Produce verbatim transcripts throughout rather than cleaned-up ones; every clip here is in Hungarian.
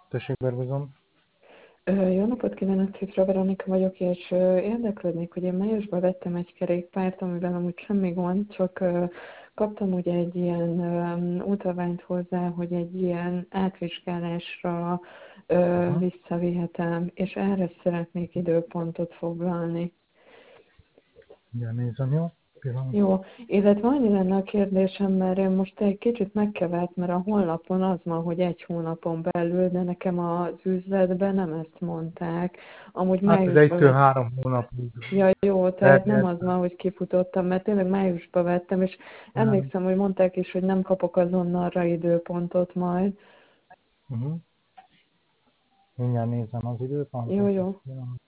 Tessék, Bergozom. Ö, Jó napot kívánok, Cifra Veronika vagyok, és ö, érdeklődnék, hogy én májusban vettem egy kerékpárt, amivel amúgy semmi gond, csak ö, kaptam ugye egy ilyen ö, utalványt hozzá, hogy egy ilyen átvizsgálásra ö, Aha. visszavihetem, és erre szeretnék időpontot foglalni. Ja, nézem, jó? Pillanat. Jó, illetve annyi lenne a kérdésem, mert én most egy kicsit megkevert, mert a honlapon az van, hogy egy hónapon belül, de nekem az üzletben nem ezt mondták. Amúgy Hát ez májusban egytől vett... három hónapig Ja, jó, tehát nem az terjed. van, hogy kifutottam, mert tényleg májusban vettem, és Nem. emlékszem, hogy mondták is, hogy nem kapok azonnalra időpontot majd. Uh-huh. Mindjárt nézem az Jó, időpontot. jó. Pillanat.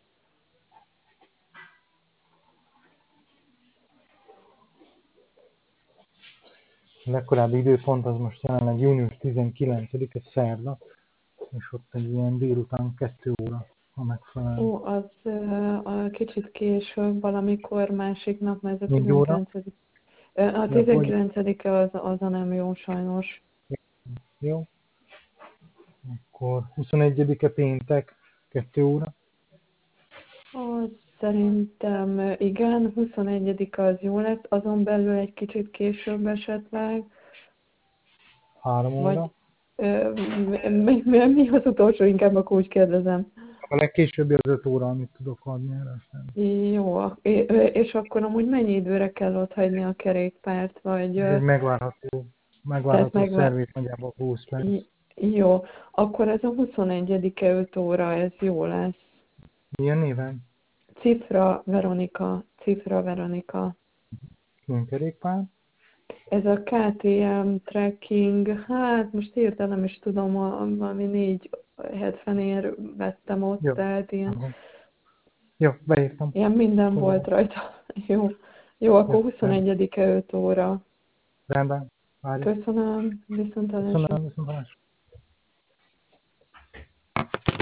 A legkorábbi időpont az most jelenleg június tizenkilencedike szerda, és ott egy ilyen délután kettő óra a megfelelő. Ó, az ö, a kicsit később, valamikor másik nap, mert ez a Négy óra? tizenkilencedik A Ja, vagy tizenkilencedike az, az a nem jó sajnos. jó. Akkor huszonegyedike péntek, kettő óra. Az szerintem igen, huszonegyedike az jó lesz, azon belül egy kicsit később esetleg, három vagy óra. ö, mi, mi, mi az utolsó, inkább akkor úgy kérdezem. A legkésőbbi az öt óra, amit tudok adni erre. Aztán. Jó, és akkor amúgy mennyi időre kell ott hagyni a kerékpárt, vagy Ez egy megvárható, tehát megvárható meg szervés, nagyjából húsz perc. jó, akkor ez a huszonegyedike öt óra, ez jó lesz. Milyen néven? Cifra Veronika, Cifra Veronika. Milyen kerékpár? Ez a ká té em trekking, hát most hirtelen nem is tudom, a- valami négy hetvenért vettem ott, Jó. tehát ilyen, Aha. Jó, beírtam. ilyen minden Akkor volt rajta. Jó, jó, akkor jó, rendben. huszonegyedike öt óra. Rendben. Várjuk. Köszönöm, viszontlátásra. Köszönöm, viszont hallásra.